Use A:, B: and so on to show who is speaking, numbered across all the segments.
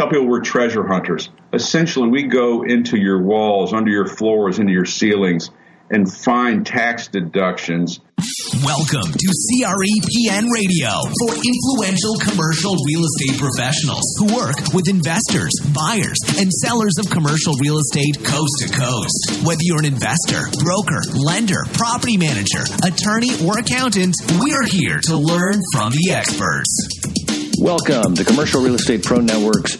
A: tell people we're treasure hunters. Essentially, we go into your walls, under your floors, into your ceilings, and find tax deductions.
B: Welcome to CREPN Radio for influential commercial real estate professionals who work with investors, buyers, and sellers of commercial real estate coast to coast. Whether you're an investor, broker, lender, property manager, attorney, or accountant, we're here to learn from the experts.
C: Welcome to Commercial Real Estate Pro Network's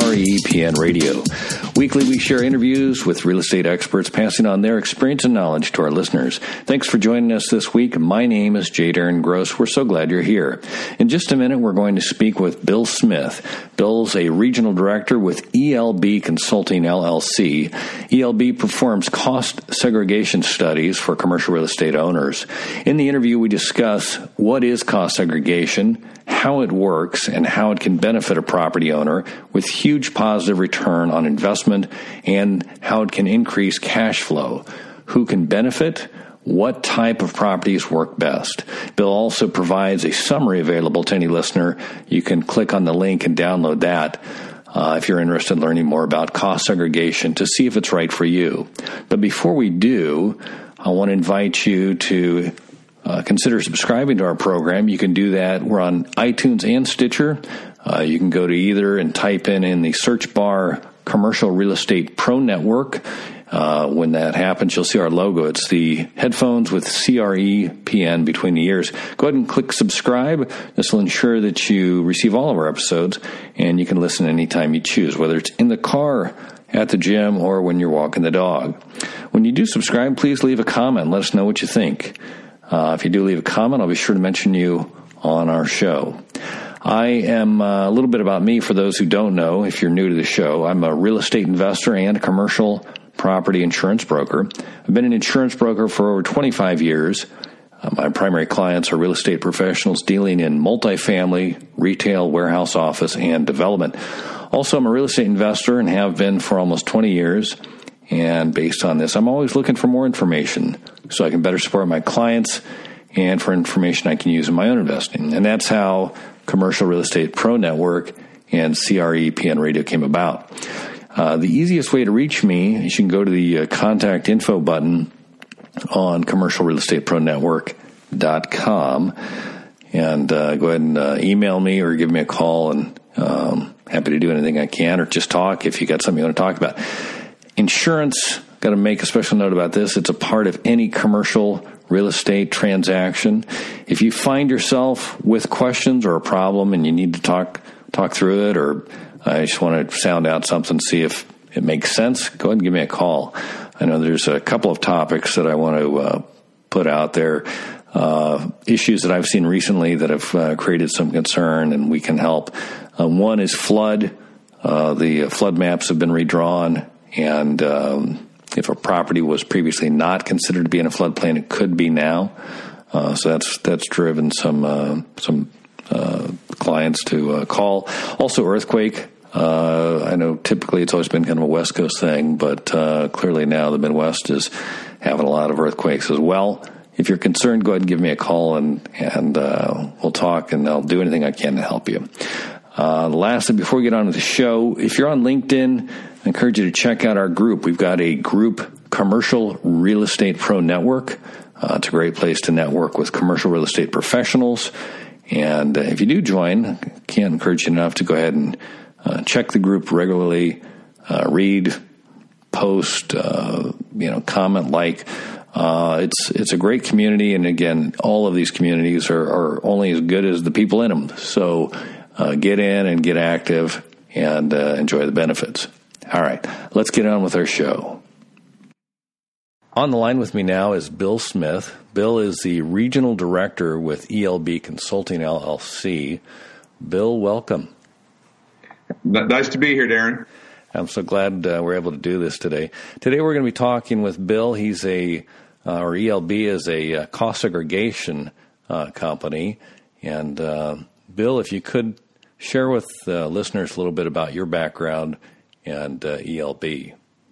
C: CREPN Radio. Weekly, we share interviews with real estate experts, passing on their experience and knowledge to our listeners. Thanks for joining us this week. My name is J. Darren Gross. We're so glad you're here. In just a minute, we're going to speak with Bill Smith. Bill's a regional director with ELB Consulting, LLC. ELB performs cost segregation studies for commercial real estate owners. In the interview, we discuss what is cost segregation, how it works, and how it can benefit a property owner with huge positive return on investment, and how it can increase cash flow. Who can benefit? What type of properties work best? Bill also provides a summary available to any listener. You can click on the link and download that if you're interested in learning more about cost segregation to see if it's right for you. But before we do, I want to invite you to consider subscribing to our program. You can do that. We're on iTunes and Stitcher. You can go to either and type in the search bar Commercial Real Estate Pro Network. When that happens, you'll see our logo. It's the headphones with CREPN between the ears. Go ahead and click subscribe. This will ensure that you receive all of our episodes, and you can listen anytime you choose, whether it's in the car, at the gym, or when you're walking the dog. When you do subscribe, please leave a comment. Let us know what you think. If you do leave a comment, I'll be sure to mention you on our show. I am a little bit about me for those who don't know. If you're new to the show, I'm a real estate investor and a commercial property insurance broker. I've been an insurance broker for over 25 years. My primary clients are real estate professionals dealing in multifamily, retail, warehouse, office, and development. Also, I'm a real estate investor and have been for almost 20 years. And based on this, I'm always looking for more information so I can better support my clients and for information I can use in my own investing. And that's how Commercial Real Estate Pro Network and CREPN Radio came about. The easiest way to reach me is you can go to the contact info button on commercialrealestatepronetwork.com and go ahead and email me or give me a call, and happy to do anything I can, or just talk if you got something you want to talk about. Insurance, got to make a special note about this. It's a part of any commercial real estate transaction. If you find yourself with questions or a problem and you need to talk through it, or I just want to sound out something, see if it makes sense, go ahead and give me a call. I know there's a couple of topics that I want to put out there, issues that I've seen recently that have created some concern, and we can help. One is flood. The flood maps have been redrawn, and if a property was previously not considered to be in a floodplain, it could be now. So that's driven some clients to call. Also, earthquake. I know typically it's always been kind of a West Coast thing, but clearly now the Midwest is having a lot of earthquakes as well. If you're concerned, go ahead and give me a call, and we'll talk, and I'll do anything I can to help you. Lastly, before we get on to the show, if you're on LinkedIn, I encourage you to check out our group. We've got a group, Commercial Real Estate Pro Network. It's a great place to network with commercial real estate professionals. And if you do join, I can't encourage you enough to go ahead and check the group regularly, read, post, comment, like. It's a great community, and again, all of these communities are only as good as the people in them. So get in and get active and enjoy the benefits. All right, let's get on with our show. On the line with me now is Bill Smith. Bill is the regional director with ELB Consulting, LLC. Bill, welcome.
A: Nice to be here, Darren.
C: I'm so glad we're able to do this today. Today we're going to be talking with Bill. He's ELB is a cost segregation company. And Bill, if you could share with listeners a little bit about your background and ELB.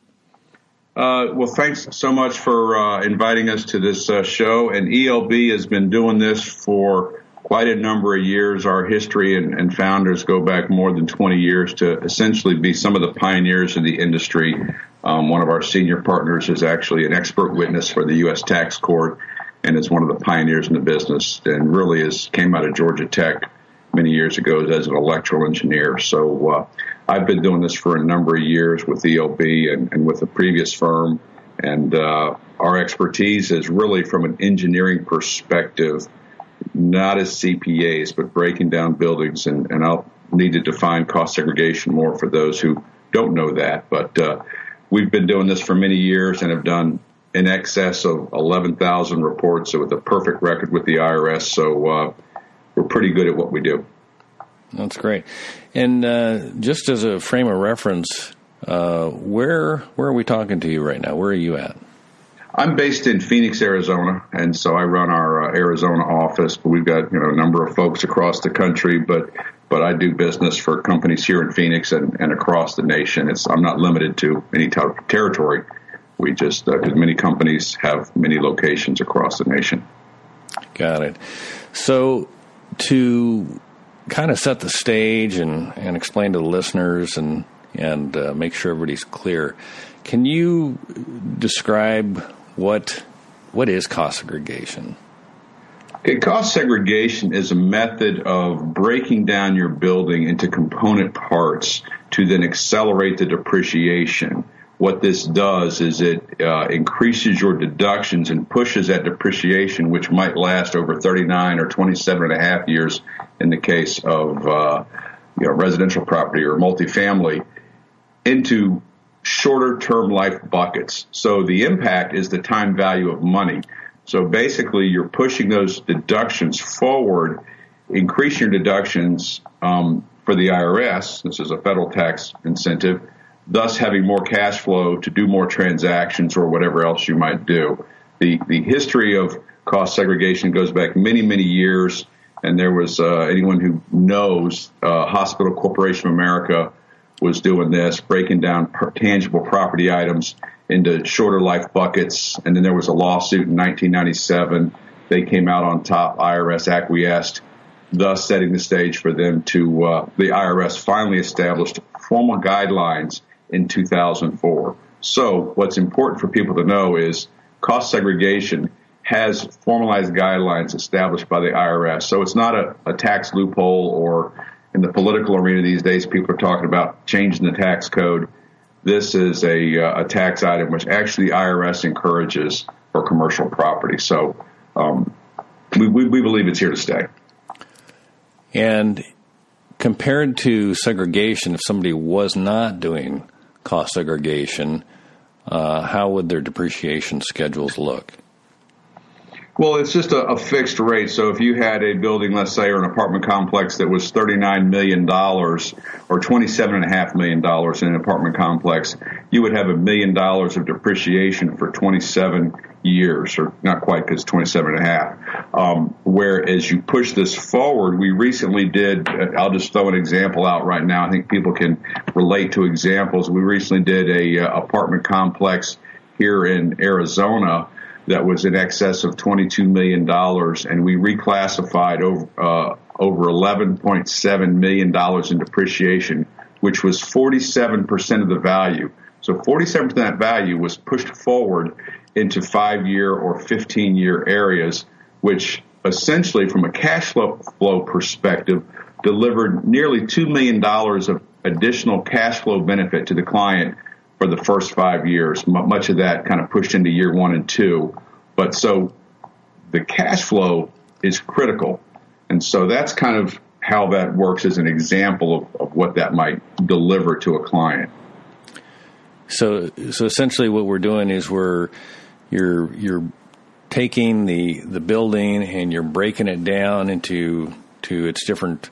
A: Well, thanks so much for inviting us to this show. And ELB has been doing this for quite a number of years. Our history and founders go back more than 20 years to essentially be some of the pioneers in the industry. One of our senior partners is actually an expert witness for the U.S. Tax Court and is one of the pioneers in the business, and really came out of Georgia Tech many years ago as an electrical engineer. So I've been doing this for a number of years with ELB and with the previous firm, and our expertise is really from an engineering perspective, not as CPAs, but breaking down buildings, and I'll need to define cost segregation more for those who don't know that. But we've been doing this for many years and have done in excess of 11,000 reports, so with a perfect record with the IRS. So we're pretty good at what we do.
C: That's great. And just as a frame of reference, where are we talking to you right now? Where are you at?
A: I'm based in Phoenix, Arizona, and so I run our Arizona office. But we've got a number of folks across the country, but I do business for companies here in Phoenix and across the nation. I'm not limited to any type of territory. We just because many companies have many locations across the nation.
C: Got it. So to kind of set the stage and explain to the listeners and make sure everybody's clear, can you describe what is cost segregation?
A: Okay, cost segregation is a method of breaking down your building into component parts to then accelerate the depreciation. What this does is it increases your deductions and pushes that depreciation, which might last over 39 or 27 and a half years in the case of residential property or multifamily, into shorter term life buckets. So the impact is the time value of money. So basically you're pushing those deductions forward, increasing your deductions for the IRS. This is a federal tax incentive, thus having more cash flow to do more transactions or whatever else you might do. The history of cost segregation goes back many, many years, and there was anyone who knows Hospital Corporation of America was doing this, breaking down tangible property items into shorter life buckets. And then there was a lawsuit in 1997. They came out on top. IRS acquiesced, thus setting the stage for them to, the IRS finally established formal guidelines in 2004. So what's important for people to know is cost segregation has formalized guidelines established by the IRS. So it's not a tax loophole, or in the political arena these days, people are talking about changing the tax code. This is a tax item which actually the IRS encourages for commercial property. So we believe it's here to stay.
C: And compared to segregation, if somebody was not doing cost segregation, how would their depreciation schedules look?
A: Well, it's just a fixed rate. So if you had a building, let's say, or an apartment complex that was $39 million or $27.5 million in an apartment complex, you would have $1 million of depreciation for 27 years, or not quite, because 27.5. Whereas you push this forward, we recently did, I'll just throw an example out right now. I think people can relate to examples. We recently did a apartment complex here in Arizona that was in excess of $22 million, and we reclassified over $11.7 million in depreciation, which was 47% of the value. So 47% of that value was pushed forward into 5-year or 15-year areas, which essentially, from a cash flow perspective, delivered nearly $2 million of additional cash flow benefit to the client for the first 5 years. Much of that kind of pushed into year 1 and 2. But so the cash flow is critical. And so that's kind of how that works as an example of what that might deliver to a client.
C: So essentially what we're doing is you're taking the building and you're breaking it down into its different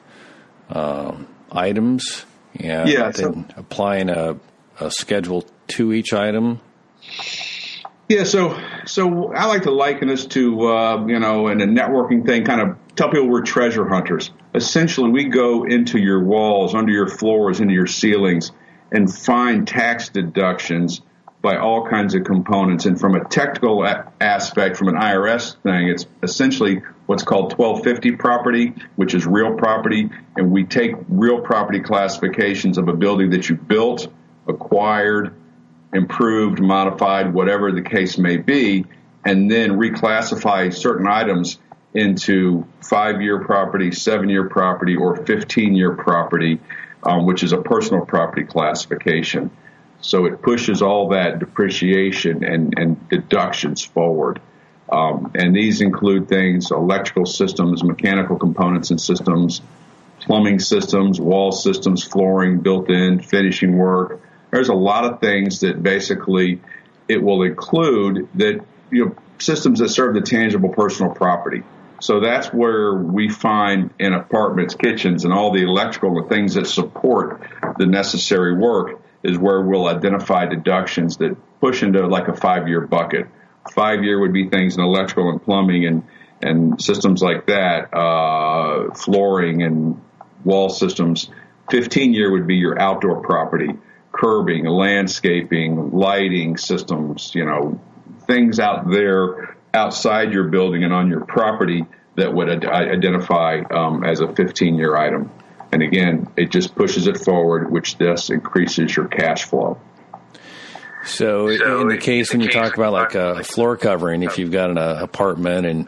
C: items and then applying a schedule to each item.
A: Yeah, so I like to liken this to, in a networking thing, kind of tell people we're treasure hunters. Essentially, we go into your walls, under your floors, into your ceilings, and find tax deductions by all kinds of components. And from a technical aspect, from an IRS thing, it's essentially what's called 1250 property, which is real property, and we take real property classifications of a building that you built, acquired, improved, modified, whatever the case may be, and then reclassify certain items into 5-year property, 7-year property, or 15-year property, which is a personal property classification. So it pushes all that depreciation and deductions forward. And these include things, electrical systems, mechanical components and systems, plumbing systems, wall systems, flooring, built-in, finishing work. There's a lot of things that basically it will include that, systems that serve the tangible personal property. So that's where we find in apartments, kitchens, and all the electrical and things that support the necessary work is where we'll identify deductions that push into like a 5-year bucket. 5-year would be things in electrical and plumbing and systems like that, flooring and wall systems. 15-year would be your outdoor property, curbing, landscaping, lighting systems, things out there outside your building and on your property that would identify as a 15-year item. And again, it just pushes it forward, which thus increases your cash flow.
C: So in the case when you talk about like a floor covering, if you've got an apartment and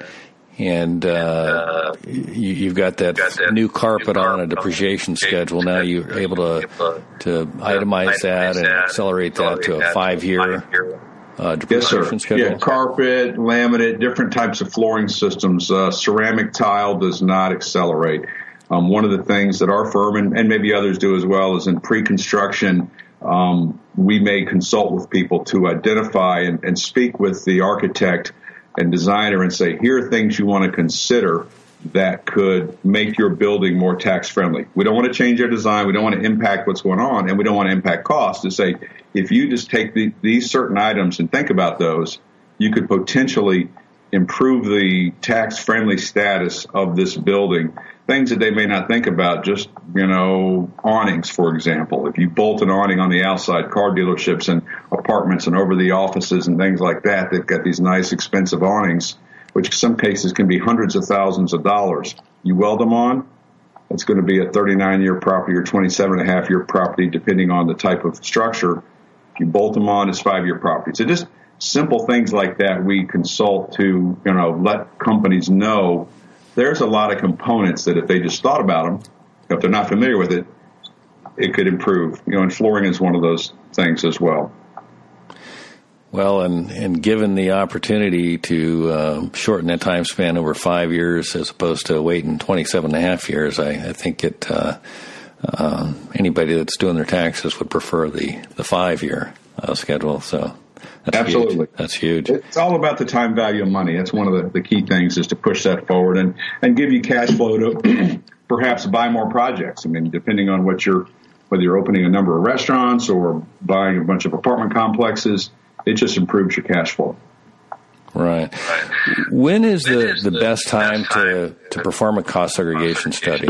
C: you've got that new carpet on a depreciation schedule, now you're able to itemize that and accelerate that to a 5-year depreciation schedule?
A: Yeah, carpet, laminate, different types of flooring systems. Ceramic tile does not accelerate. One of the things that our firm and maybe others do as well is in pre-construction, we may consult with people to identify and speak with the architect and designer and say, here are things you want to consider that could make your building more tax friendly. We don't want to change your design. We don't want to impact what's going on, and we don't want to impact costs. To say, if you just take these certain items and think about those, you could potentially improve the tax friendly status of this building. Things that they may not think about, just, awnings, for example. If you bolt an awning on the outside, car dealerships and apartments and over the offices and things like that, they've got these nice expensive awnings, which in some cases can be hundreds of thousands of dollars. You weld them on, it's going to be a 39-year property or 27.5-year property, depending on the type of structure. If you bolt them on, it's 5-year property. So just simple things like that we consult to, let companies know there's a lot of components that if they just thought about them, if they're not familiar with it, it could improve. And flooring is one of those things as well.
C: Well, and given the opportunity to shorten that time span over 5 years as opposed to waiting 27.5 years, I think anybody that's doing their taxes would prefer the 5-year schedule. So that's
A: absolutely
C: huge. That's huge.
A: It's all about the time value of money. That's one of the key things, is to push that forward and give you cash flow to perhaps buy more projects. I mean, depending on whether you're opening a number of restaurants or buying a bunch of apartment complexes, it just improves your cash flow.
C: Right. When is the best time to perform a cost segregation study?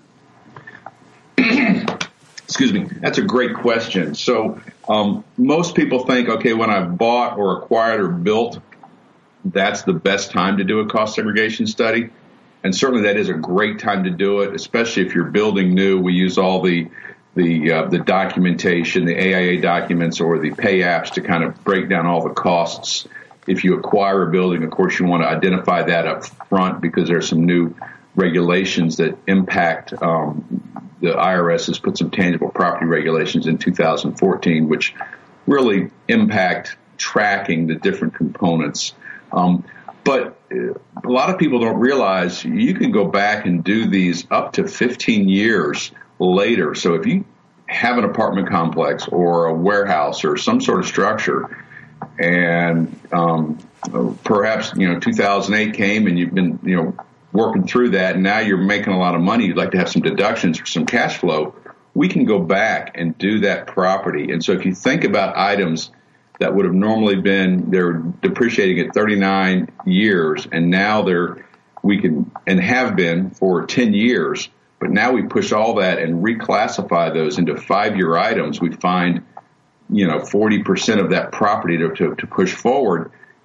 A: Excuse me. That's a great question. So most people think, okay, when I've bought or acquired or built, that's the best time to do a cost segregation study. And certainly that is a great time to do it, especially if you're building new. We use all the documentation, the AIA documents or the pay apps to kind of break down all the costs. If you acquire a building, of course, you want to identify that up front because there's some new regulations that impact. The IRS has put some tangible property regulations in 2014, which really impact tracking the different components. But a lot of people don't realize you can go back and do these up to 15 years later. So if you have an apartment complex or a warehouse or some sort of structure, and perhaps 2008 came and you've been working through that, and now you're making a lot of money, you'd like to have some deductions or some cash flow, we can go back and do that property. And so if you think about items that would have normally been, they're depreciating at 39 years, and now we can and have been for 10 years, but now we push all that and reclassify those into 5-year items. We find, 40% of that property to push forward.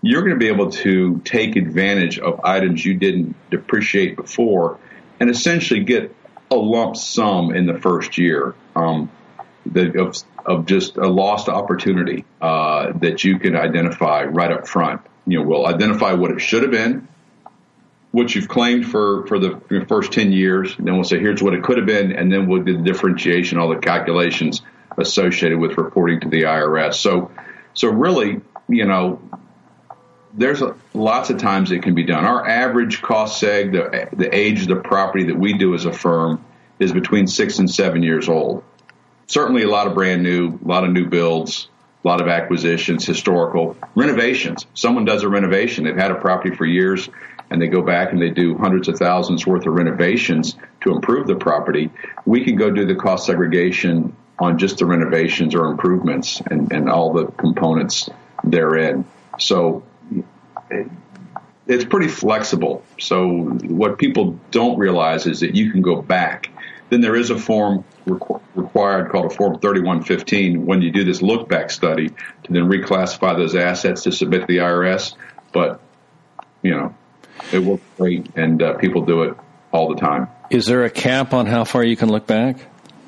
A: you're going to be able to take advantage of items you didn't depreciate before and essentially get a lump sum in the first year of just a lost opportunity that you can identify right up front. We'll identify what it should have been, what you've claimed for the first 10 years, and then we'll say, here's what it could have been, and then we'll do the differentiation, all the calculations associated with reporting to the IRS. So really, there's lots of times it can be done. Our average cost seg, the age of the property that we do as a firm, is between 6 and 7 years old. Certainly a lot of brand new, a lot of new builds, a lot of acquisitions, historical, renovations. Someone does a renovation. They've had a property for years, and they go back and they do hundreds of thousands worth of renovations to improve the property. We can go do the cost segregation on just the renovations or improvements and all the components therein. So it's pretty flexible. So what people don't realize is that you can go back. Then there is a form required called a Form 3115 when you do this look-back study to then reclassify those assets to submit to the IRS. But, it works great, and people do it all the time.
C: Is there a cap on how far you can look back?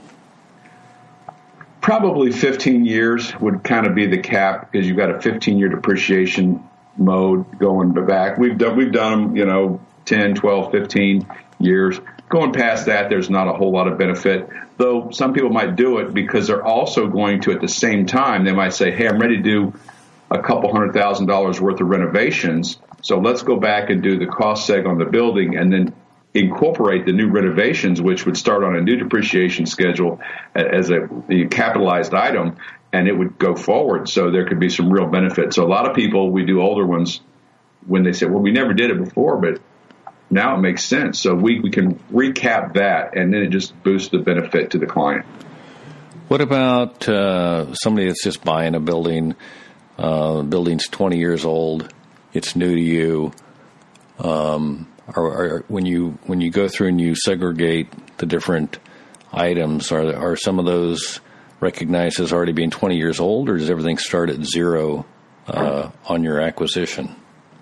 A: Probably 15 years would kind of be the cap because you've got a 15-year depreciation mode going back. We've done them, 10, 12, 15 years. Going past that, there's not a whole lot of benefit, though some people might do it because they're also going to, at the same time, they might say, hey, I'm ready to do a couple $100,000 worth of renovations, so let's go back and do the cost seg on the building and then incorporate the new renovations, which would start on a new depreciation schedule as a capitalized item, and it would go forward. So there could be some real benefit. So a lot of people, we do older ones, when they say, well, we never did it before, but now it makes sense. So we can recap that, and then it just boosts the benefit to the client.
C: What about somebody that's just buying a building? The building's 20 years old. It's new to you. Or when you go through and you segregate the different items, are some of those recognized as already being 20 years old, or does everything start at zero on your acquisition?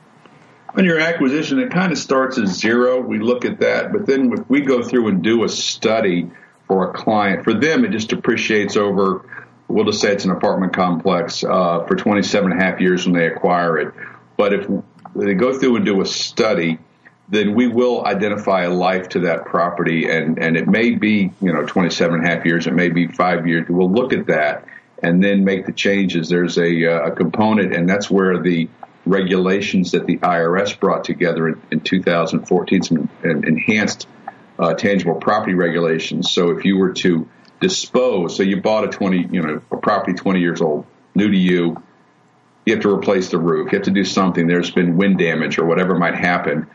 A: On your acquisition, it kind of starts at zero. We look at that, but then if we go through and do a study for a client, for them it just depreciates over, we'll just say it's an apartment complex for 27 and a half years when they acquire it. But if they go through and do a study, then we will identify a life to that property, and it may be 27 and a half years, it may be 5 years. We'll look at that and then make the changes. There's a component, and that's where the regulations that the IRS brought together in 2014, some enhanced tangible property regulations. So if you were to dispose, so you bought a property 20 years old, new to you, you have to replace the roof, you have to do something, there's been wind damage or whatever might happen,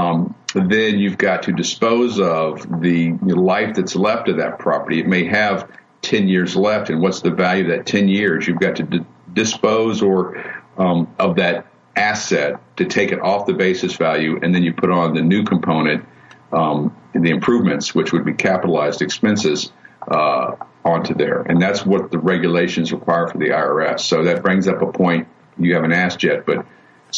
A: then you've got to dispose of the life that's left of that property. It may have 10 years left, and what's the value of that 10 years? You've got to dispose of that asset to take it off the basis value, and then you put on the new component, the improvements, which would be capitalized expenses, onto there. And that's what the regulations require for the IRS. So that brings up a point you haven't asked yet, but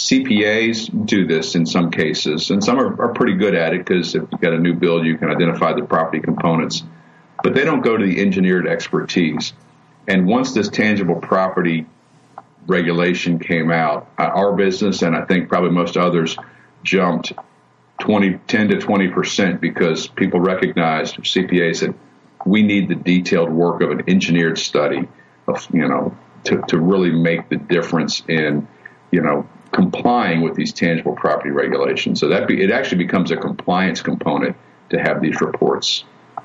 A: CPAs do this in some cases, and some are pretty good at it because if you've got a new build, you can identify the property components. But they don't go to the engineered expertise. And once this tangible property regulation came out, our business, and I think probably most others, jumped 10 to 20% because people recognized, CPAs said, we need the detailed work of an engineered study of, to really make the difference in, complying with these tangible property regulations. So it actually becomes a compliance component to have these reports.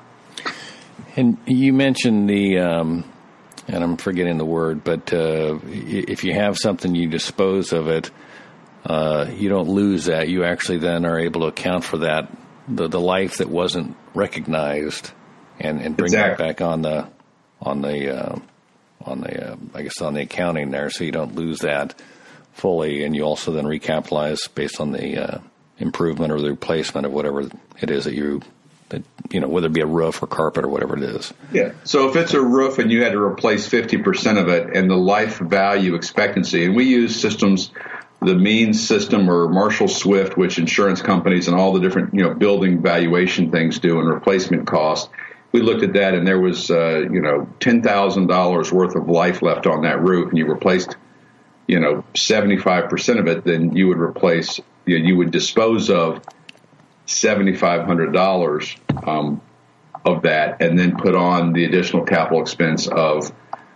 C: And you mentioned and I'm forgetting the word, but if you have something, you dispose of it, you don't lose that. You actually then are able to account for that, the life that wasn't recognized, and bring that back on the accounting there, so you don't lose that fully, and you also then recapitalize based on the improvement or the replacement of whatever it is whether it be a roof or carpet or whatever it is.
A: Yeah. So if it's a roof and you had to replace 50% of it, and the life value expectancy, and we use systems the means system or Marshall Swift, which insurance companies and all the different, building valuation things do, and replacement cost. We looked at that, and there was, $10,000 worth of life left on that roof, and you replaced, 75% of it, then you would replace, you would dispose of $7,500 of that, and then put on the additional capital expense of,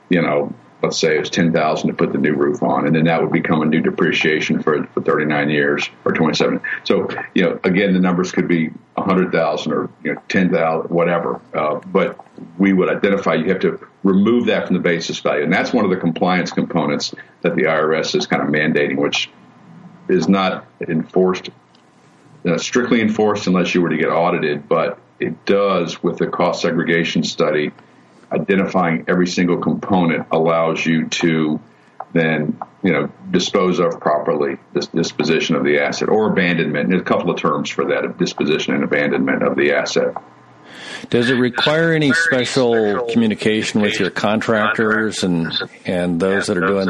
A: let's say it was $10,000 to put the new roof on, and then that would become a new depreciation for 39 years or 27. So, again, the numbers could be $100,000 or 10,000, whatever. But we would identify you have to remove that from the basis value, and that's one of the compliance components that the IRS is kind of mandating, which is not enforced, strictly enforced unless you were to get audited, but it does with the cost segregation study. Identifying every single component allows you to then, dispose of properly this disposition of the asset or abandonment. There's a couple of terms for that, disposition and abandonment of the asset.
C: Does it require any special communication with your contractors and those that are doing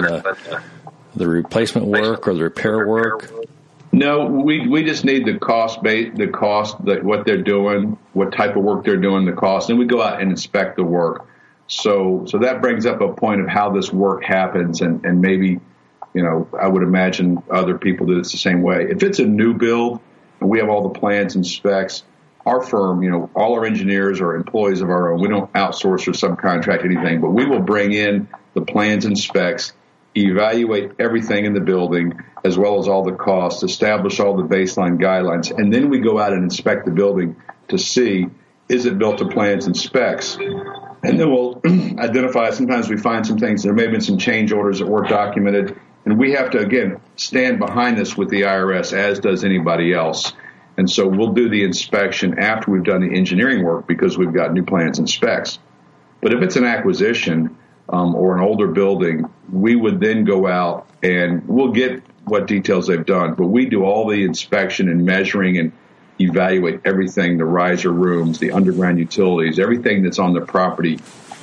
C: the replacement work or the repair work?
A: No, we just need the cost, what they're doing, what type of work they're doing, the cost, and we go out and inspect the work. So that brings up a point of how this work happens, and maybe, I would imagine other people do this the same way. If it's a new build and we have all the plans and specs, our firm, all our engineers are employees of our own. We don't outsource or subcontract anything, but we will bring in the plans and specs, evaluate everything in the building, as well as all the costs, establish all the baseline guidelines, and then we go out and inspect the building to see, is it built to plans and specs? And then we'll identify, sometimes we find some things, there may have been some change orders that weren't documented, and we have to, again, stand behind this with the IRS, as does anybody else. And so we'll do the inspection after we've done the engineering work because we've got new plans and specs. But if it's an acquisition or an older building, we would then go out and we'll get what details they've done, but we do all the inspection and measuring and evaluate everything, the riser rooms, the underground utilities, everything that's on the property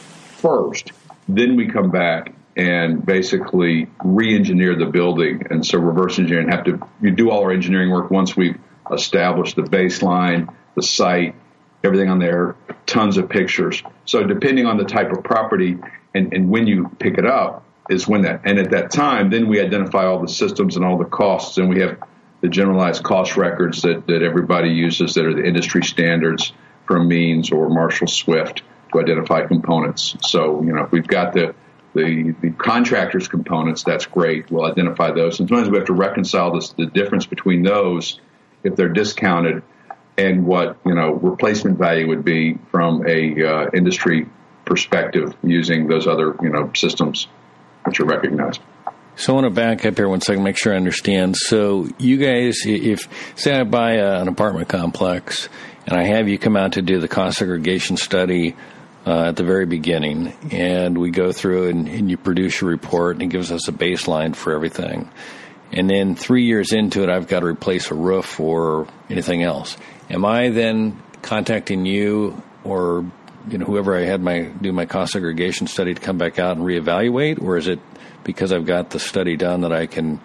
A: first. Then we come back and basically re-engineer the building. And so reverse engineering, you do all our engineering work once we've established the baseline, the site, everything on there, tons of pictures. So depending on the type of property and when you pick it up is when and at that time, then we identify all the systems and all the costs, and we have the generalized cost records that everybody uses that are the industry standards from Means or Marshall Swift to identify components. So, if we've got the contractor's components, that's great. We'll identify those. Sometimes we have to reconcile the difference between those if they're discounted and what, replacement value would be from a industry perspective using those other, systems which are recognized.
C: So I want to back up here 1 second, make sure I understand. So you guys, if say I buy an apartment complex and I have you come out to do the cost segregation study at the very beginning, and we go through and you produce your report and it gives us a baseline for everything. And then 3 years into it, I've got to replace a roof or anything else. Am I then contacting you or whoever I had do my cost segregation study to come back out and reevaluate, or is it because I've got the study done that I can,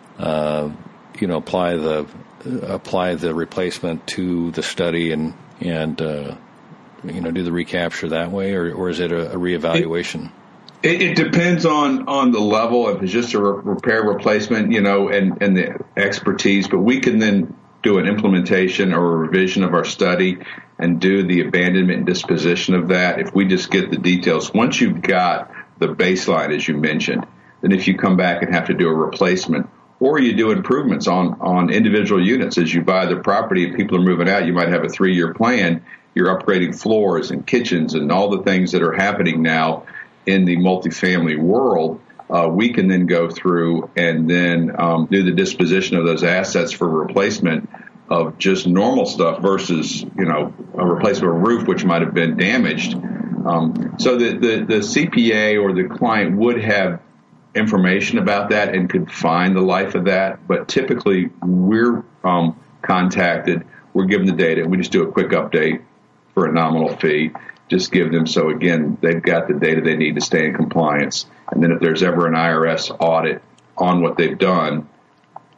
C: apply the replacement to the study and do the recapture that way, or is it a reevaluation?
A: It depends on the level. If it's just a repair replacement, and the expertise, but we can then do an implementation or a revision of our study and do the abandonment and disposition of that. If we just get the details, once you've got the baseline, as you mentioned, then if you come back and have to do a replacement or you do improvements on individual units as you buy the property and people are moving out, you might have a 3-year plan. You're upgrading floors and kitchens and all the things that are happening now in the multifamily world. We can then go through and then do the disposition of those assets for replacement of just normal stuff versus, a replacement of a roof, which might have been damaged. So the CPA or the client would have information about that and could find the life of that. But typically we're contacted, we're given the data, and we just do a quick update for a nominal fee. Just give them, so again, they've got the data they need to stay in compliance. And then if there's ever an IRS audit on what they've done,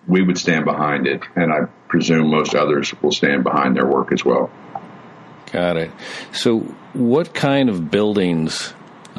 A: we would stand behind it, and I presume most others will stand behind their work as well.
C: Got it. So what kind of buildings,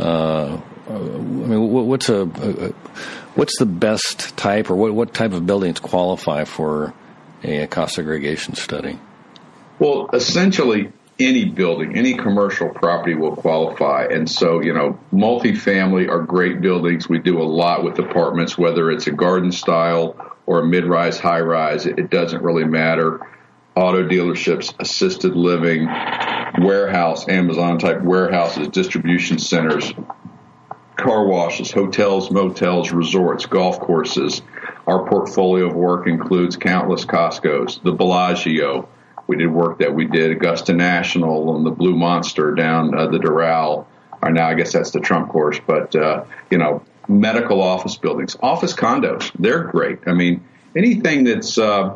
C: what's the best type, or what type of buildings qualify for a cost segregation study?
A: Well, essentially, any building, any commercial property will qualify. And so, multifamily are great buildings. We do a lot with apartments, whether it's a garden style or a mid-rise, high-rise. It doesn't really matter. Auto dealerships, assisted living, warehouse, Amazon-type warehouses, distribution centers, car washes, hotels, motels, resorts, golf courses. Our portfolio of work includes countless Costco's, the Bellagio. We did work that we did, Augusta National and the Blue Monster down the Doral. Or now I guess that's the Trump course. But, medical office buildings, office condos, they're great. I mean, anything that's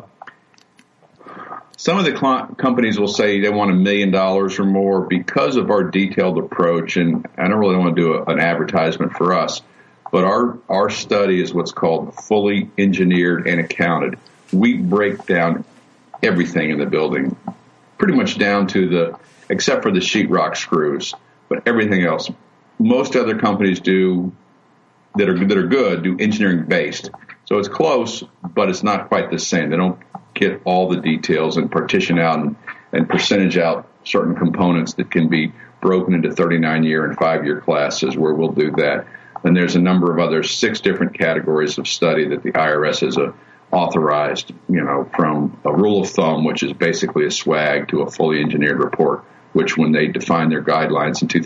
A: some of the companies will say they want $1 million or more because of our detailed approach. And I don't really want to do an advertisement for us, but our study is what's called fully engineered and accounted. We break down everything in the building, pretty much down to except for the sheetrock screws, but everything else. Most other companies do that are good do engineering based. So it's close, but it's not quite the same. They don't get all the details and partition out and percentage out certain components that can be broken into 39-year and 5-year classes where we'll do that. And there's a number of other 6 different categories of study that the IRS has authorized, from a rule of thumb, which is basically a swag, to a fully engineered report, which when they defined their guidelines in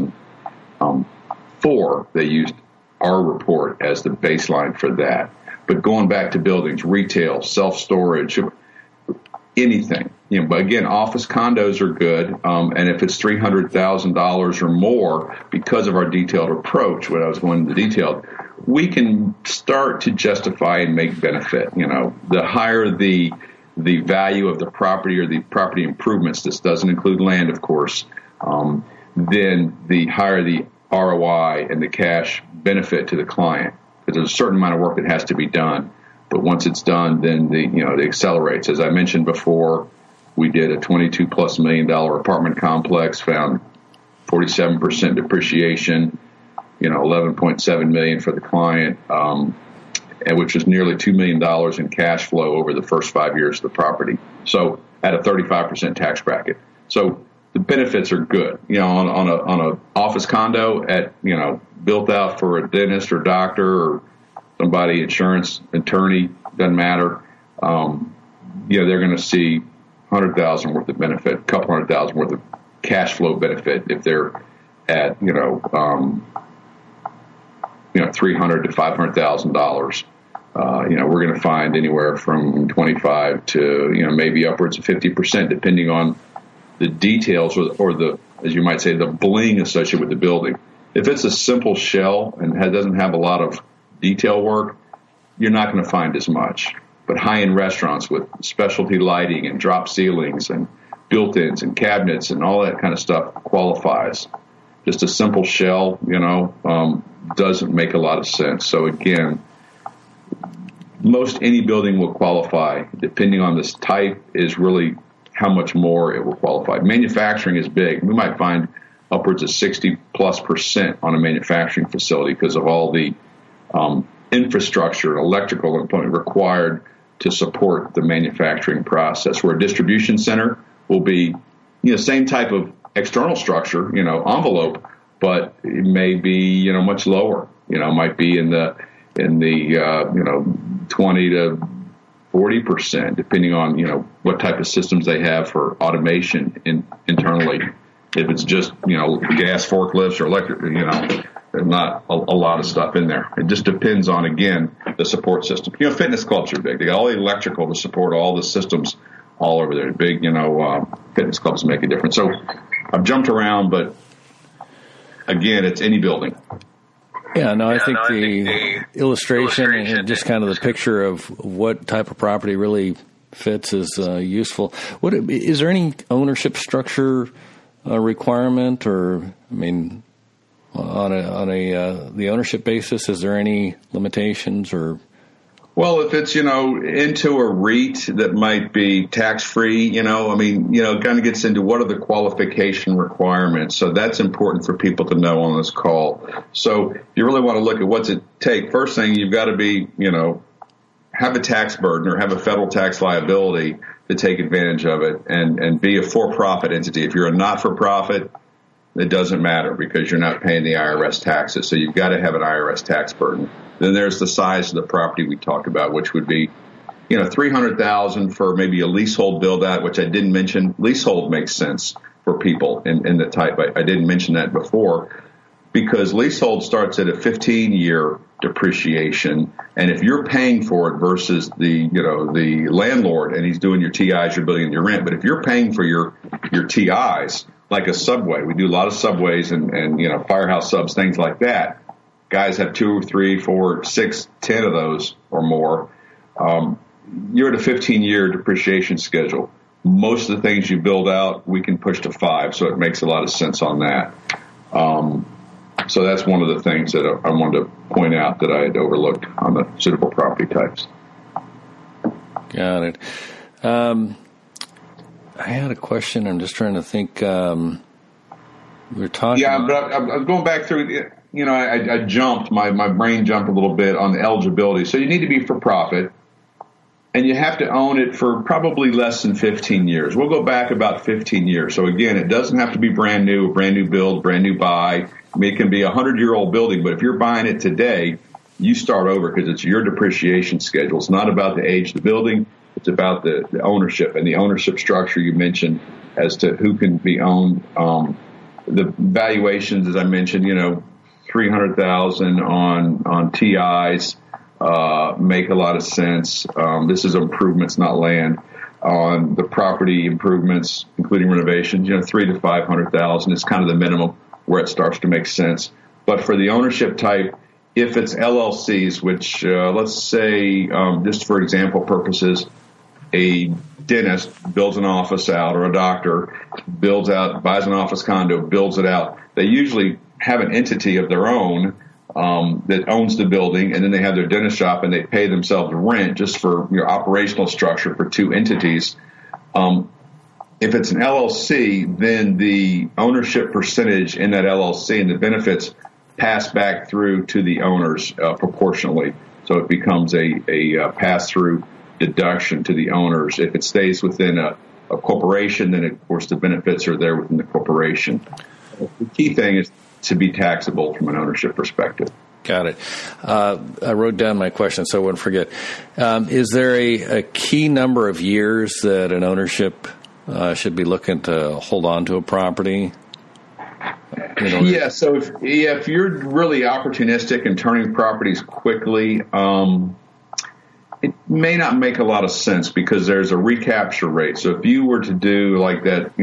A: 2004, they used our report as the baseline for that. But going back to buildings, retail, self-storage, anything. But again, office condos are good. And if it's $300,000 or more, because of our detailed approach, when I was going into detail, we can start to justify and make benefit. The higher the value of the property or the property improvements, this doesn't include land, of course, then the higher the ROI and the cash benefit to the client. Because there's a certain amount of work that has to be done. But once it's done, then it accelerates. As I mentioned before, we did a $22+ million apartment complex, found 47% depreciation, $11.7 million for the client, and which was nearly $2 million in cash flow over the first 5 years of the property. So at a 35% tax bracket. So the benefits are good. On a office condo built out for a dentist or doctor or somebody, insurance attorney, doesn't matter. They're going to see $100,000 worth of benefit, a couple $100,000 worth of cash flow benefit if they're at $300,000 to $500,000. We're going to find anywhere from 25 to maybe upwards of 50%, depending on the details or the, as you might say, the bling associated with the building. If it's a simple shell and doesn't have a lot of detail work, you're not going to find as much. But high-end restaurants with specialty lighting and drop ceilings and built-ins and cabinets and all that kind of stuff qualifies. Just a simple shell, doesn't make a lot of sense. So again, most any building will qualify. Depending on this type is really how much more it will qualify. Manufacturing is big. We might find upwards of 60+% on a manufacturing facility because of all the infrastructure and electrical component required to support the manufacturing process. Where a distribution center will be, same type of external structure, envelope, but it may be, much lower. Might be in the 20 to 40%, depending on, what type of systems they have for automation internally. If it's just, gas forklifts or electric, there's not a lot of stuff in there. It just depends on, again, the support system. Fitness clubs are big. They got all the electrical to support all the systems all over there. Big, fitness clubs make a difference. So I've jumped around, but again, it's any building.
C: Yeah, no, I think the illustration and just kind of the picture of what type of property really fits is useful. Is there any ownership structure requirement, or on the ownership basis, is there any limitations or
A: Well, if it's, into a REIT that might be tax-free, it kind of gets into what are the qualification requirements. So that's important for people to know on this call. So if you really want to look at what's it take, first thing you've got to be, have a tax burden or have a federal tax liability to take advantage of it and be a for-profit entity. If you're a not-for-profit, it doesn't matter because you're not paying the IRS taxes. So you've got to have an IRS tax burden. Then there's the size of the property we talked about, which would be, $300,000 for maybe a leasehold build out, which I didn't mention. Leasehold makes sense for people in the type. I didn't mention that before because leasehold starts at a 15-year depreciation. And if you're paying for it versus the landlord and he's doing your TIs, you're building your rent. But if you're paying for your TIs, like a subway, we do a lot of subways and firehouse subs, things like that. Guys have 2, 3, 4, 6, 10 of those or more. You're at a 15-year depreciation schedule. Most of the things you build out, we can push to 5, so it makes a lot of sense on that. So that's one of the things that I wanted to point out that I had overlooked on the suitable property types.
C: Got it. I had a question. I'm just trying to think. We were talking.
A: Yeah, but I'm going back through. I jumped. My brain jumped a little bit on the eligibility. So you need to be for profit, and you have to own it for probably less than 15 years. We'll go back about 15 years. So again, it doesn't have to be brand new, a brand new build, brand new buy. I mean, it can be a 100-year-old building, but if you're buying it today, you start over because it's your depreciation schedule. It's not about the age of the building. It's about the ownership and the ownership structure you mentioned as to who can be owned. The valuations, as I mentioned, $300,000 on TIs make a lot of sense. This is improvements, not land. On the property improvements, including renovations, $300,000 to $500,000 is kind of the minimum where it starts to make sense. But for the ownership type, if it's LLCs, which let's say, just for example purposes, a dentist builds an office out or a doctor buys an office condo, builds it out. They usually have an entity of their own that owns the building, and then they have their dentist shop and they pay themselves rent just for your operational structure for two entities. If it's an LLC, then the ownership percentage in that LLC and the benefits pass back through to the owners proportionally. So it becomes a pass-through deduction to the owners. If it stays within a corporation, then of course the benefits are there within the corporation. The key thing is to be taxable from an ownership perspective.
C: Got it. I wrote down my question so I wouldn't forget. Is there a key number of years that an ownership should be looking to hold on to a property?
A: Yeah, so if you're really opportunistic and turning properties quickly, it may not make a lot of sense because there's a recapture rate. So if you were to do like that,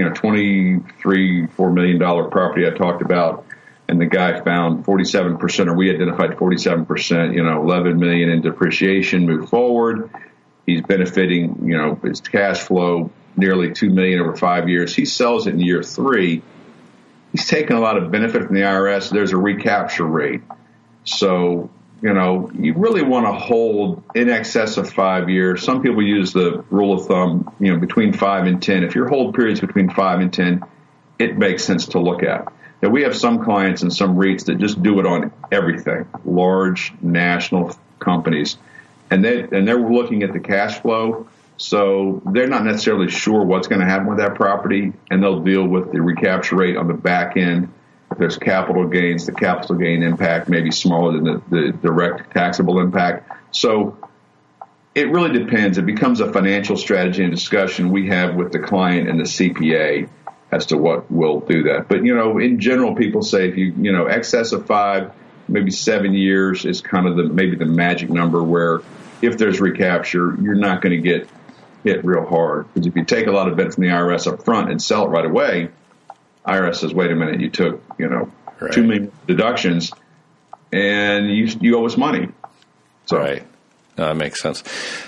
A: $4 million property I talked about, and the guy found 47%, or we identified 47%, $11 million in depreciation, move forward. He's benefiting, his cash flow nearly $2 million over 5 years. He sells it in year 3. He's taking a lot of benefit from the IRS. There's a recapture rate. So, you really want to hold in excess of 5 years. Some people use the rule of thumb, between 5 and 10. If your hold periods between 5 and 10, it makes sense to look at. Now, we have some clients and some REITs that just do it on everything, large national companies, and they're looking at the cash flow. So they're not necessarily sure what's going to happen with that property, and they'll deal with the recapture rate on the back end. If there's capital gains, the capital gain impact may be smaller than the direct taxable impact. So it really depends. It becomes a financial strategy and discussion we have with the client and the CPA as to what will do that. But, in general, people say if you excess of 5, maybe 7 years is kind of maybe the magic number where if there's recapture, you're not going to get hit real hard. Because if you take a lot of benefit from the IRS up front and sell it right away, IRS says, wait a minute, you took, right. 2 million deductions and you owe us money. So. Right.
C: No, that makes sense.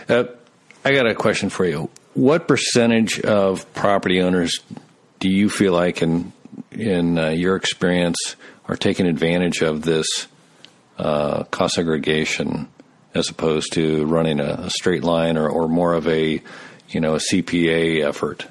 C: I got a question for you. What percentage of property owners do you feel like in your experience are taking advantage of this cost segregation as opposed to running a straight line or more of a CPA effort?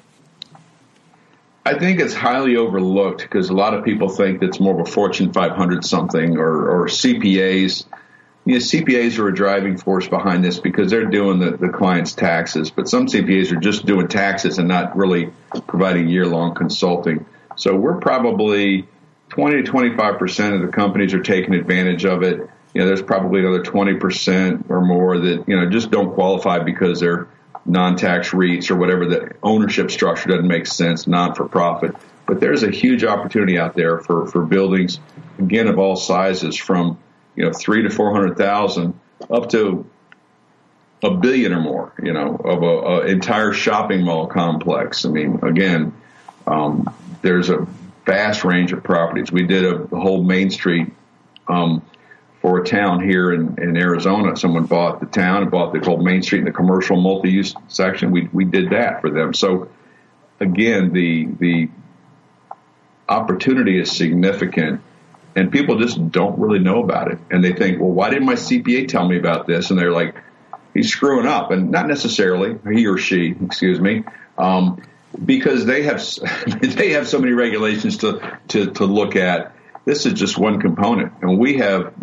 A: I think it's highly overlooked because a lot of people think it's more of a Fortune 500 something or CPAs. CPAs are a driving force behind this because they're doing the client's taxes, but some CPAs are just doing taxes and not really providing year-long consulting. So we're probably 20 to 25% of the companies are taking advantage of it. There's probably another 20% or more that, just don't qualify because they're non-tax REITs or whatever. The ownership structure doesn't make sense, non-for-profit. But there's a huge opportunity out there for buildings, again, of all sizes, from 300,000 to 400,000 up to $1 billion or more, of a entire shopping mall complex. I mean, again, there's a vast range of properties. We did a whole Main Street for a town here in Arizona. Someone bought the town and bought the whole Main Street in the commercial multi-use section. We did that for them. So again, the opportunity is significant, and people just don't really know about it. And they think, well, why didn't my CPA tell me about this? And they're like, he's screwing up. And not necessarily, he or she, excuse me, because they have so many regulations to look at. This is just one component, and we have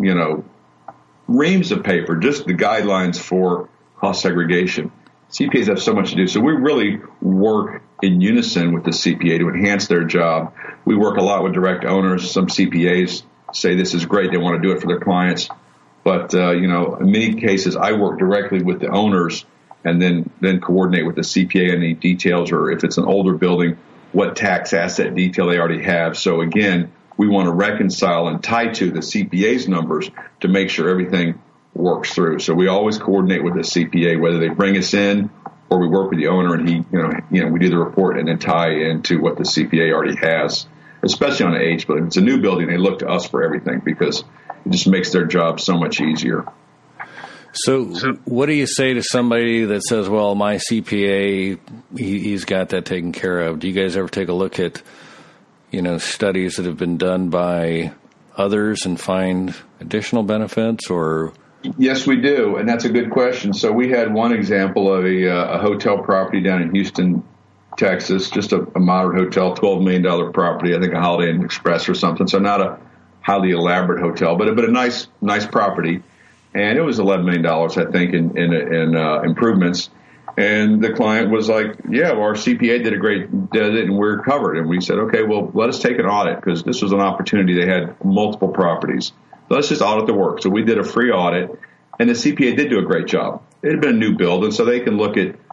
A: reams of paper, just the guidelines for cost segregation. CPAs have so much to do, so we really work in unison with the CPA to enhance their job. We work a lot with direct owners. Some CPAs say this is great; they want to do it for their clients, but in many cases, I work directly with the owners and then coordinate with the CPA any details, or if it's an older building, what tax asset detail they already have. So again, we want to reconcile and tie to the CPA's numbers to make sure everything works through. So we always coordinate with the CPA, whether they bring us in or we work with the owner and we do the report and then tie into what the CPA already has, especially on an age building. If it's a new building, they look to us for everything because it just makes their job so much easier.
C: So what do you say to somebody that says, well, my CPA, he's got that taken care of? Do you guys ever take a look at studies that have been done by others and find additional benefits, or?
A: Yes, we do, and that's a good question. So we had one example of a hotel property down in Houston, Texas, just a moderate hotel, $12 million property, I think a Holiday Inn Express or something, so not a highly elaborate hotel, but a nice property, and it was $11 million, I think, in improvements. And the client was like, yeah, well, our CPA did it, and we're covered. And we said, okay, well, let us take an audit because this was an opportunity. They had multiple properties. Let's just audit the work. So we did a free audit, and the CPA did do a great job. It had been a new build, and so they can look at,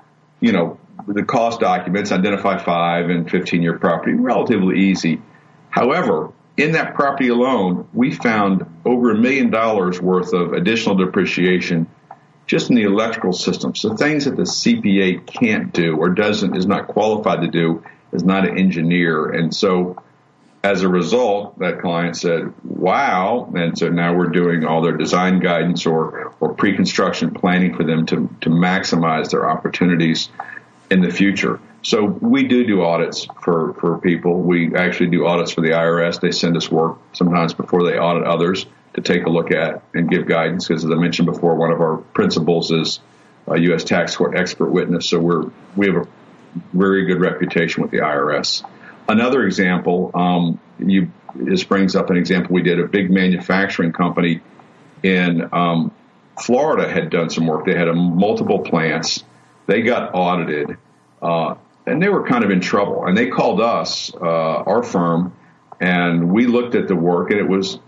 A: the cost documents, identify 5 and 15-year property, relatively easy. However, in that property alone, we found over $1 million worth of additional depreciation just in the electrical system. So things that the CPA can't do or is not qualified to do, is not an engineer. And so as a result, that client said, wow. And so now we're doing all their design guidance or pre-construction planning for them to maximize their opportunities in the future. So we do audits for people. We actually do audits for the IRS. They send us work sometimes before they audit others to take a look at and give guidance, because as I mentioned before, one of our principals is a U.S. tax court expert witness, so we have a very good reputation with the IRS. Another example, this brings up an example we did. A big manufacturing company in Florida had done some work. They had multiple plants. They got audited, and they were kind of in trouble. And they called us, our firm, and we looked at the work, and it was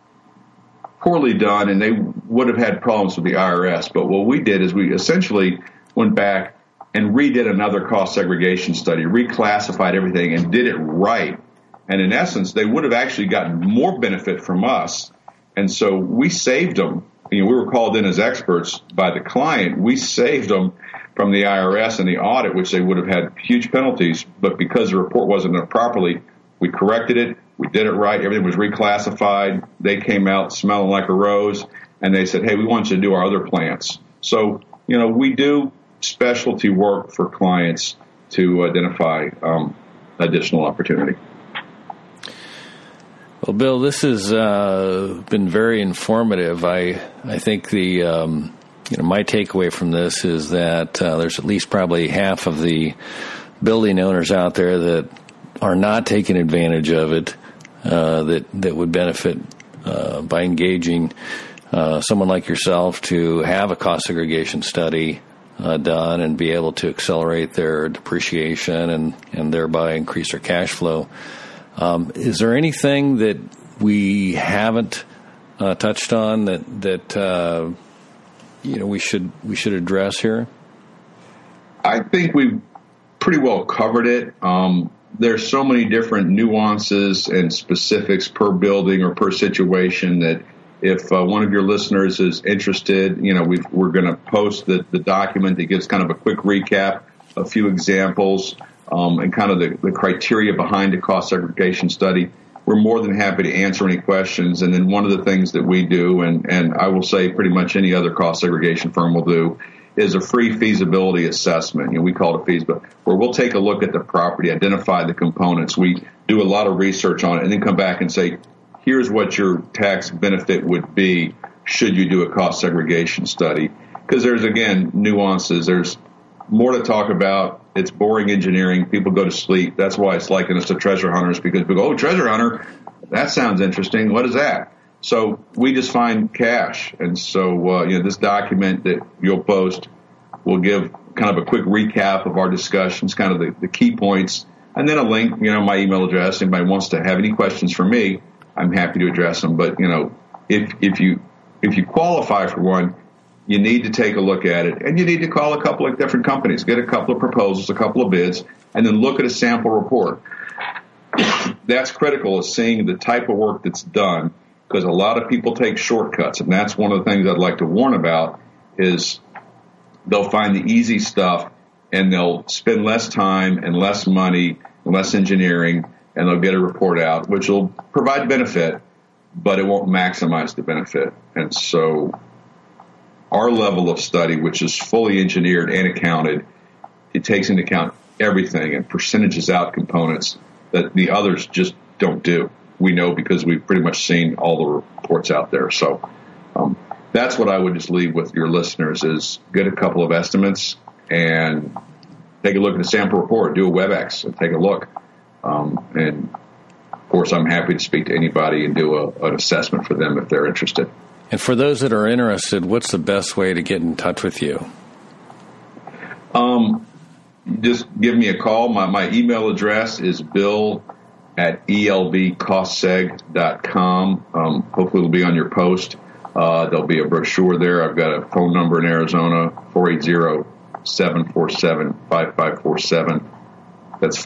A: poorly done, and they would have had problems with the IRS. But what we did is we essentially went back and redid another cost segregation study, reclassified everything, and did it right. And in essence, they would have actually gotten more benefit from us. And so we saved them. We were called in as experts by the client. We saved them from the IRS and the audit, which they would have had huge penalties. But because the report wasn't done properly, we corrected it. We did it right. Everything was reclassified. They came out smelling like a rose, and they said, hey, we want you to do our other plants. So, we do specialty work for clients to identify additional opportunity.
C: Well, Bill, this has been very informative. I think the my takeaway from this is that there's at least probably half of the building owners out there that are not taking advantage of it, that would benefit by engaging someone like yourself to have a cost segregation study done and be able to accelerate their depreciation and thereby increase their cash flow. Is there anything that we haven't touched on that we should address here?
A: I think we've pretty well covered it. There's so many different nuances and specifics per building or per situation that if one of your listeners is interested, we're going to post the document that gives kind of a quick recap, a few examples, and kind of the criteria behind a cost segregation study. We're more than happy to answer any questions. And then one of the things that we do, and I will say pretty much any other cost segregation firm will do, is a free feasibility assessment. We call it feasibility, where we'll take a look at the property, identify the components. We do a lot of research on it, and then come back and say, here's what your tax benefit would be should you do a cost segregation study. Because there's, again, nuances. There's more to talk about. It's boring engineering. People go to sleep. That's why it's likened us to treasure hunters, because people go, oh, treasure hunter, that sounds interesting. What is that? So we just find cash. And so, this document that you'll post will give kind of a quick recap of our discussions, kind of the key points, and then a link, my email address. Anybody wants to have any questions for me, I'm happy to address them. But, if you qualify for one, you need to take a look at it, and you need to call a couple of different companies, get a couple of proposals, a couple of bids, and then look at a sample report. That's critical, is seeing the type of work that's done, because a lot of people take shortcuts, and that's one of the things I'd like to warn about, is they'll find the easy stuff, and they'll spend less time and less money and less engineering, and they'll get a report out, which will provide benefit, but it won't maximize the benefit. And so our level of study, which is fully engineered and accounted, it takes into account everything and percentages out components that the others just don't do. We know because we've pretty much seen all the reports out there. So that's what I would just leave with your listeners, is get a couple of estimates and take a look at the sample report, do a WebEx and take a look. And of course, I'm happy to speak to anybody and do an assessment for them if they're interested.
C: And for those that are interested, what's the best way to get in touch with you?
A: Just give me a call. My email address is bill@elbcostseg.com. Hopefully it'll be on your post. There'll be a brochure there. I've got a phone number in Arizona, 480-747-5547. That's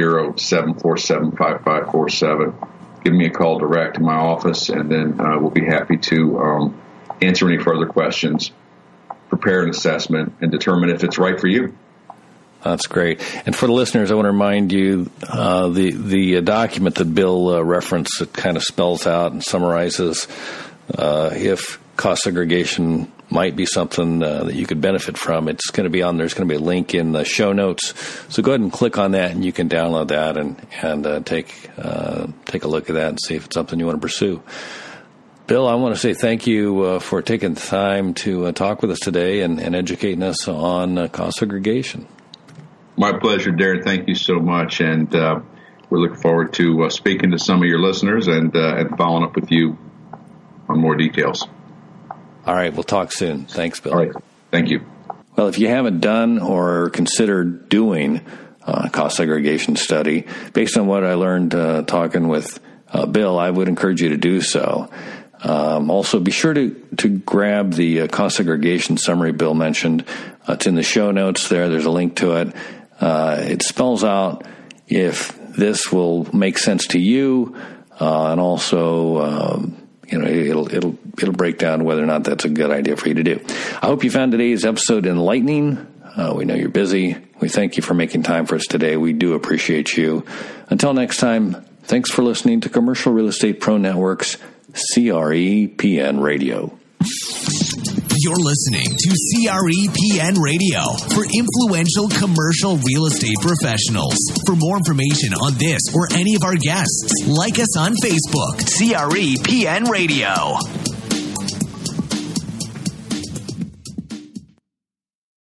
A: 480-747-5547. Give me a call direct to my office, and then we'll be happy to answer any further questions, prepare an assessment, and determine if it's right for you.
C: That's great. And for the listeners, I want to remind you the document that Bill referenced, that kind of spells out and summarizes if cost segregation might be something that you could benefit from. It's going to be on. There's going to be a link in the show notes. So go ahead and click on that, and you can download that and take a look at that and see if it's something you want to pursue. Bill, I want to say thank you for taking the time to talk with us today and educating us on cost segregation.
A: My pleasure, Darren. Thank you so much, and we look forward to speaking to some of your listeners and following up with you on more details.
C: All right, we'll talk soon. Thanks, Bill.
A: All right, thank you.
C: Well, if you haven't done or considered doing a cost segregation study, based on what I learned talking with Bill, I would encourage you to do so. Also, be sure to grab the cost segregation summary Bill mentioned. It's in the show notes there. There's a link to it. It spells out if this will make sense to you, and also it'll break down whether or not that's a good idea for you to do. I hope you found today's episode enlightening. We know you're busy. We thank you for making time for us today. We do appreciate you. Until next time, thanks for listening to Commercial Real Estate Pro Network's CREPN Radio.
B: You're listening to CREPN Radio for influential commercial real estate professionals. For more information on this or any of our guests, like us on Facebook, CREPN Radio.